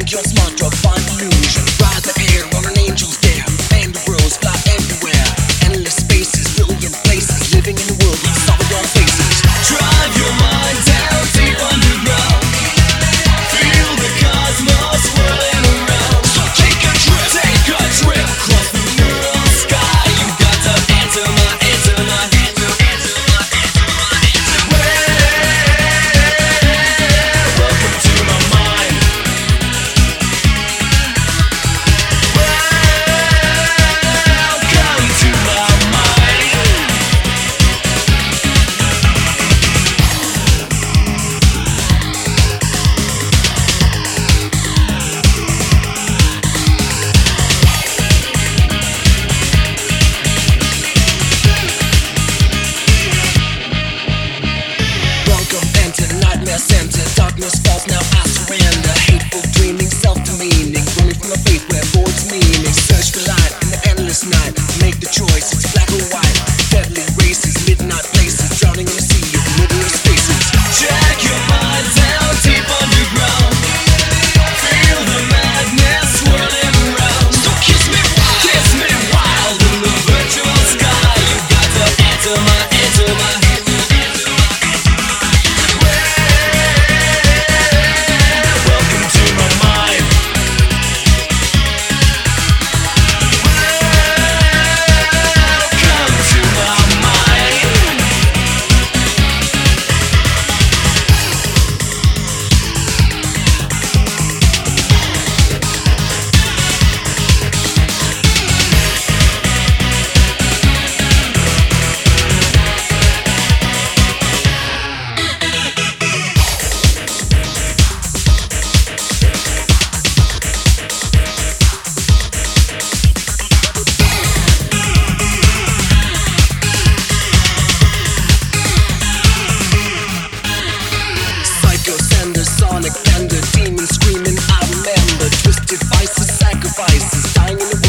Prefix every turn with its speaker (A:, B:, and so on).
A: your smart drug, find illusion. Ride the air on an angel's dare. And the worlds fly everywhere. Endless spaces, brilliant places. Living in a world with some of your faces. Drive your mind down deep underground. Feel the cosmos whirling around. So take a trip, cross the neural sky. You got to enter my, enter my, enter, enter my, enter my, enter my. Welcome to my mind. Welcome to my mind. Welcome, enter nightmare center. Darkness falls, now I surrender. Hateful dreaming, self-demeaning. Running from a faith where void's meaning. Search for light in the endless night. Make the choice, it's black or white. Deadly races, midnight places. Drowning in a sea of murderous faces. Drag your mind down deep underground. Feel the madness swirling around. So kiss me wild in the virtual sky. You got to enter my, enter my. Welcome to my mind. Welcome to my mind. Psycho sender, sonic fender, demon screaming, I remember. Twisted vices, sacrifices, dying in the